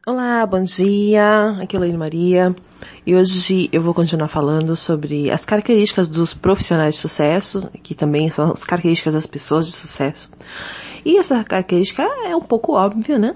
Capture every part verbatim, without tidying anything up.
Olá, bom dia, aqui é a Elaine Maria e hoje eu vou continuar falando sobre as características dos profissionais de sucesso, que também são as características das pessoas de sucesso. E essa característica é um pouco óbvia, né?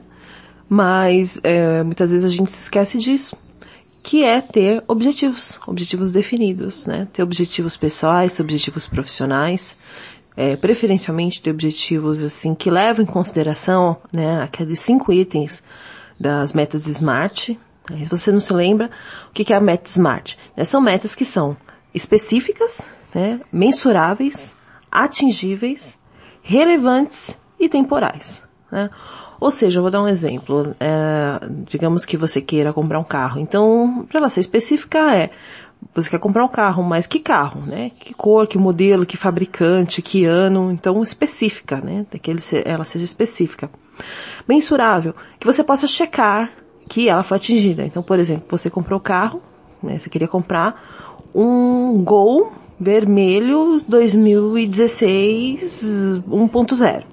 Mas é, muitas vezes a gente se esquece disso, que é ter objetivos, objetivos definidos, né? Ter objetivos pessoais, objetivos profissionais, é, preferencialmente ter objetivos assim que levam em consideração, né, aqueles cinco itens das metas SMART. Se você não se lembra, o que é a meta SMART? São metas que são específicas, né, mensuráveis, atingíveis, relevantes e temporais, né? Ou seja, eu vou dar um exemplo. É, digamos que você queira comprar um carro. Então, para ela ser específica, é você quer comprar um carro, mas que carro, né? Que cor, que modelo, que fabricante, que ano. Então, específica, né? Que ela seja específica. Mensurável, que você possa checar que ela foi atingida. Então, por exemplo, você comprou o carro, né? Você queria comprar um Gol vermelho dois mil e dezesseis um ponto zero.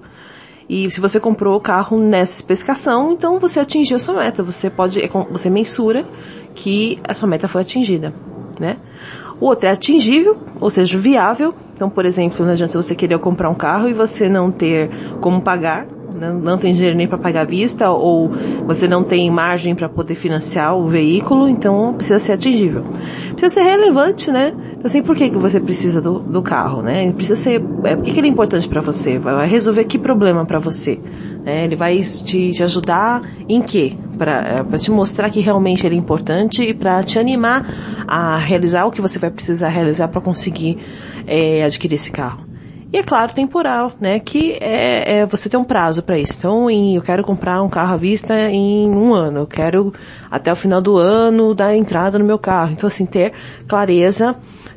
E se você comprou o carro nessa especificação, então você atingiu a sua meta. Você pode, você mensura que a sua meta foi atingida, né? O outro é atingível, ou seja, viável. Então, por exemplo, não adianta você querer comprar um carro e você não ter como pagar, não, não tem dinheiro nem para pagar à vista, ou você não tem margem para poder financiar o veículo, então precisa ser atingível. Precisa ser relevante, né? Então, assim, por que que você precisa do, do carro, né? Ele precisa ser, é, por que que ele é importante para você? Vai resolver que problema para você? É, ele vai te, te ajudar em quê? Para é, te mostrar que realmente ele é importante e para te animar a realizar o que você vai precisar realizar para conseguir é, adquirir esse carro. E é claro, temporal, né? Que é, é você tem um prazo para isso. Então, em, eu quero comprar um carro à vista em um ano. Eu quero, até o final do ano, dar entrada no meu carro. Então, assim, ter clareza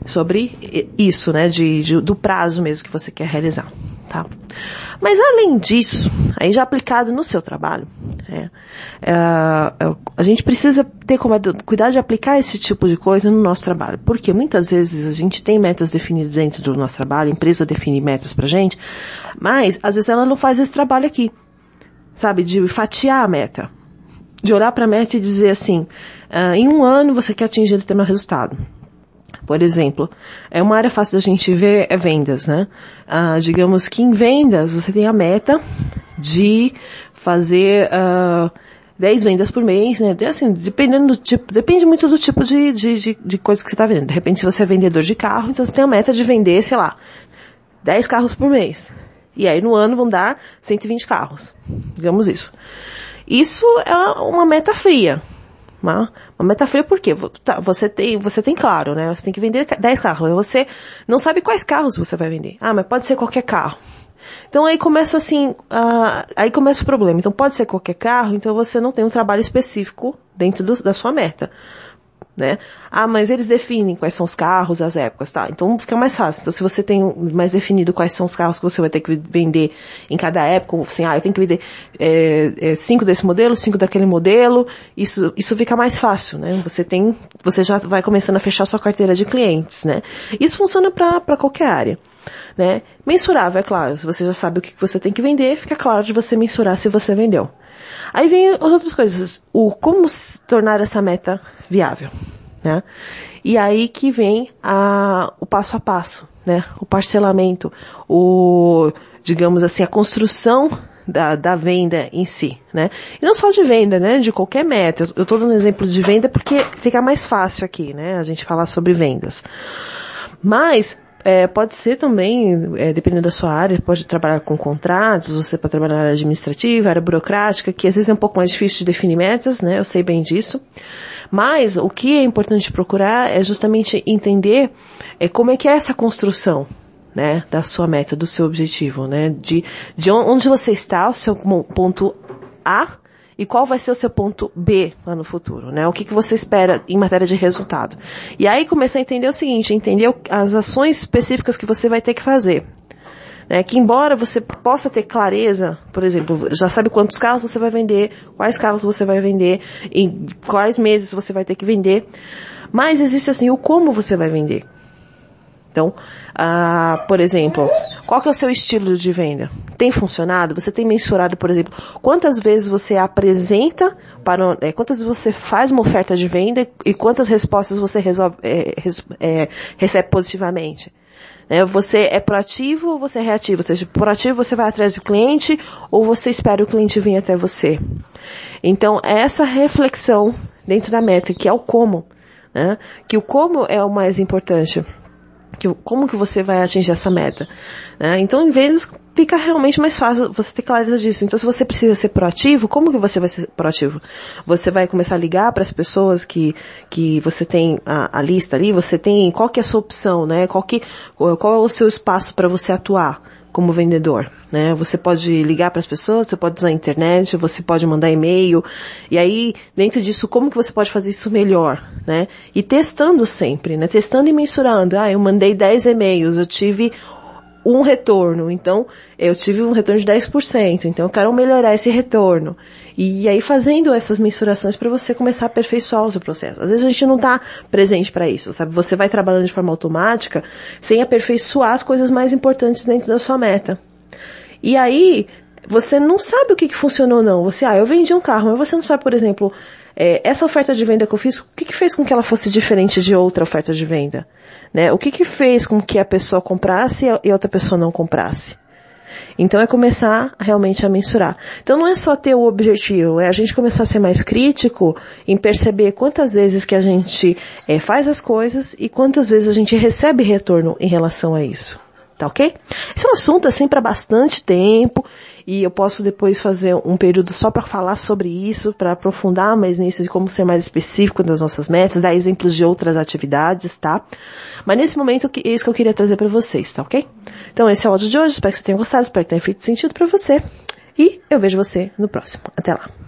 sobre isso, né? De, de, do prazo mesmo que você quer realizar, tá? Mas, além disso, aí já aplicado no seu trabalho, é, é, a gente precisa ter cuidado de aplicar esse tipo de coisa no nosso trabalho. Porque muitas vezes a gente tem metas definidas dentro do nosso trabalho, a empresa define metas pra gente, mas às vezes ela não faz esse trabalho aqui, sabe? De fatiar a meta. De olhar pra meta e dizer assim, uh, em um ano você quer atingir determinado resultado. Por exemplo, é uma área fácil da gente ver é vendas, né? Ah, digamos que em vendas você tem a meta de fazer uh, dez vendas por mês, né? Assim, dependendo do tipo, depende muito do tipo de, de, de, de coisa que você está vendendo. De repente, se você é vendedor de carro, então você tem a meta de vender, sei lá, dez carros por mês. E aí no ano vão dar cento e vinte carros. Digamos isso. Isso é uma meta fria. Uma, uma meta fria por quê? Você tem, você tem claro, né? Você tem que vender dez carros. Você não sabe quais carros você vai vender. Ah, mas pode ser qualquer carro. Então aí começa assim, uh, aí começa o problema. Então pode ser qualquer carro, então você não tem um trabalho específico dentro do, da sua meta, né? Ah, mas eles definem quais são os carros, as épocas, tá? Então fica mais fácil. Então se você tem mais definido quais são os carros que você vai ter que vender em cada época, assim, ah, eu tenho que vender é, é, cinco desse modelo, cinco daquele modelo, isso, isso fica mais fácil, né? Você tem, você já vai começando a fechar sua carteira de clientes, né? Isso funciona para para qualquer área, né? Mensurável, é claro. Se você já sabe o que você tem que vender, fica claro de você mensurar se você vendeu. Aí vem as outras coisas. O como tornar essa meta viável, né? E aí que vem a, o passo a passo, né? O parcelamento, o, digamos assim, a construção da, da venda em si, né? E não só de venda, né? De qualquer meta. Eu, eu tô dando um exemplo de venda porque fica mais fácil aqui, né? A gente falar sobre vendas. Mas, É, pode ser também, é, dependendo da sua área, pode trabalhar com contratos, você pode trabalhar na área administrativa, área burocrática, que às vezes é um pouco mais difícil de definir metas, né? Eu sei bem disso. Mas o que é importante procurar é justamente entender é, como é que é essa construção, né? Da sua meta, do seu objetivo, né? De, de onde você está, o seu ponto A, e qual vai ser o seu ponto B lá no futuro, né? O que que você espera em matéria de resultado. E aí começar a entender o seguinte, entender as ações específicas que você vai ter que fazer. Né? Que embora você possa ter clareza, por exemplo, já sabe quantos carros você vai vender, quais carros você vai vender, em quais meses você vai ter que vender, mas existe assim o como você vai vender. Então, ah, por exemplo, qual que é o seu estilo de venda? Tem funcionado? Você tem mensurado, por exemplo, quantas vezes você apresenta para, é, quantas vezes você faz uma oferta de venda e quantas respostas você resolve, é, res, é, recebe positivamente? É, você é proativo ou você é reativo? Ou seja, proativo você vai atrás do cliente ou você espera o cliente vir até você? Então, essa reflexão dentro da métrica, que é o como, né? Que o como é o mais importante. Que, como que você vai atingir essa meta, né? Então, em vendas, fica realmente mais fácil você ter clareza disso. Então, se você precisa ser proativo, como que você vai ser proativo? Você vai começar a ligar para as pessoas que, que você tem a, a lista ali, você tem, qual que é a sua opção, né? Qual que, qual é o seu espaço para você atuar como vendedor, né? Você pode ligar para as pessoas, você pode usar a internet, você pode mandar e-mail, e aí, dentro disso, como que você pode fazer isso melhor, né? E testando sempre, né? Testando e mensurando. Ah, eu mandei dez e-mails, eu tive um retorno, então, eu tive um retorno de dez por cento, então eu quero melhorar esse retorno. E aí fazendo essas mensurações para você começar a aperfeiçoar o seu processo. Às vezes a gente não está presente para isso, sabe? Você vai trabalhando de forma automática sem aperfeiçoar as coisas mais importantes dentro da sua meta. E aí, você não sabe o que, que funcionou ou não. Você, ah, eu vendi um carro, mas você não sabe, por exemplo, é, essa oferta de venda que eu fiz, o que, que fez com que ela fosse diferente de outra oferta de venda? Né? O que que fez com que a pessoa comprasse e a outra pessoa não comprasse? Então é começar realmente a mensurar. Então não é só ter o objetivo, é a gente começar a ser mais crítico em perceber quantas vezes que a gente é, faz as coisas e quantas vezes a gente recebe retorno em relação a isso. Tá ok? Esse é um assunto assim para bastante tempo e eu posso depois fazer um período só para falar sobre isso, para aprofundar mais nisso de como ser mais específico das nossas metas, dar exemplos de outras atividades, tá? Mas nesse momento é isso que eu queria trazer para vocês, tá ok? Então esse é o áudio de hoje, espero que você tenha gostado, espero que tenha feito sentido para você e eu vejo você no próximo. Até lá!